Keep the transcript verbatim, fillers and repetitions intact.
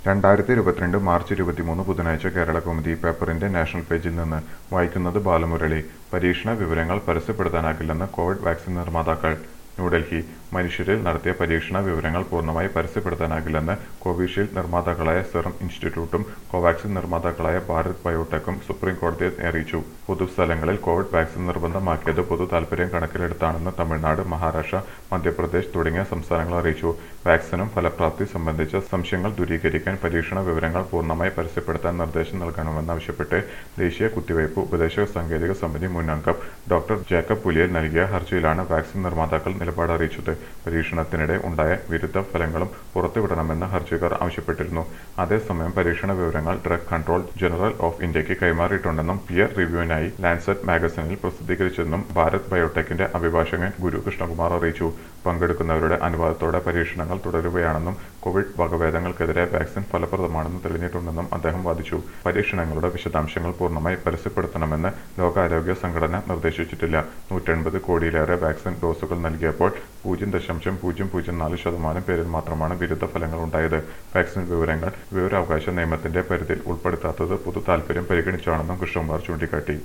രണ്ടായിരത്തി ഇരുപത്തിരണ്ട് മാർച്ച് ഇരുപത്തിമൂന്ന് ബുധനാഴ്ച കേരളകൗമുദി പേപ്പറിന്റെ നാഷണൽ പേജിൽ നിന്ന് വായിക്കുന്നത് ബാലമുരളി. പരീക്ഷണ വിവരങ്ങൾ പരസ്യപ്പെടുത്താനാകില്ലെന്ന് കോവിഡ് വാക്സിൻ നിർമ്മാതാക്കൾ. ന്യൂഡൽഹി: മനുഷ്യരിൽ നടത്തിയ പരീക്ഷണ വിവരങ്ങൾ പൂർണ്ണമായി പരസ്യപ്പെടുത്താനാകില്ലെന്ന് കോവിഷീൽഡ് നിർമ്മാതാക്കളായ സെറം ഇൻസ്റ്റിറ്റ്യൂട്ടും കോവാക്സിൻ നിർമ്മാതാക്കളായ ഭാരത് ബയോടെക്കും സുപ്രീംകോടതിയെ അറിയിച്ചു. പൊതുസ്ഥലങ്ങളിൽ കോവിഡ് വാക്സിൻ നിർബന്ധമാക്കിയത് പൊതു താൽപര്യം കണക്കിലെടുത്താണെന്ന് തമിഴ്നാട്, മഹാരാഷ്ട്ര, മധ്യപ്രദേശ് തുടങ്ങിയ സംസ്ഥാനങ്ങൾ അറിയിച്ചു. വാക്സിനും ഫലപ്രാപ്തി സംബന്ധിച്ച സംശയങ്ങൾ ദൂരീകരിക്കാൻ പരീക്ഷണ വിവരങ്ങൾ പൂർണ്ണമായി പരസ്യപ്പെടുത്താൻ നിർദ്ദേശം നൽകണമെന്നാവശ്യപ്പെട്ട് ദേശീയ കുത്തിവയ്പ് ഉപദേശക സാങ്കേതിക സമിതി മുൻ അംഗം ഡോക്ടർ ജേക്കബ് പുലിയൽ നൽകിയ ഹർജിയിലാണ് വാക്സിൻ നിർമ്മാതാക്കൾ നിലപാട് അറിയിച്ചത്. പരീക്ഷണത്തിനിടെ ഉണ്ടായ വിരുദ്ധ ഫലങ്ങളും പുറത്തുവിടണമെന്ന് ഹർജിക്കാർ ആവശ്യപ്പെട്ടിരുന്നു. അതേസമയം പരീക്ഷണ വിവരങ്ങൾ ഡ്രഗ് കൺട്രോളർ ജനറൽ ഓഫ് ഇന്ത്യക്ക് കൈമാറിയിട്ടുണ്ടെന്നും പിയർ റിവ്യൂവിനായി ലാൻസെറ്റ് മാഗസിനിൽ പ്രസിദ്ധീകരിച്ചെന്നും ഭാരത് ബയോടെക്കിന്റെ അഭിഭാഷകൻ ഗുരു കൃഷ്ണകുമാർ അറിയിച്ചു. പങ്കെടുക്കുന്നവരുടെ അനുവാദത്തോടെ പരീക്ഷണങ്ങൾ തുടരുകയാണെന്നും കോവിഡ് വകഭേദങ്ങൾക്കെതിരെ വാക്സിൻ ഫലപ്രദമാണെന്ന് തെളിഞ്ഞിട്ടുണ്ടെന്നും അദ്ദേഹം വാദിച്ചു. പരീക്ഷണങ്ങളുടെ വിശദാംശങ്ങൾ പൂർണ്ണമായി പരസ്യപ്പെടുത്തണമെന്ന് ലോകാരോഗ്യ സംഘടന നിർദ്ദേശിച്ചിട്ടില്ല. നൂറ്റെൺപത് കോടിയിലേറെ വാക്സിൻ ഡോസുകൾ നൽകിയപ്പോൾ പൂജ്യം ദശാംശം പൂജ്യം പൂജ്യം നാല് ശതമാനം പേരിൽ മാത്രമാണ് വിരുദ്ധ ഫലങ്ങൾ ഉണ്ടായത്. വാക്സിൻ വിവരങ്ങൾ വിവരാവകാശ നിയമത്തിന്റെ പരിധിയിൽ ഉൾപ്പെടുത്താത്തത് പൊതു താൽപര്യം പരിഗണിച്ചാണെന്നും കൃഷ്ണകുമാർ ചൂണ്ടിക്കാട്ടി.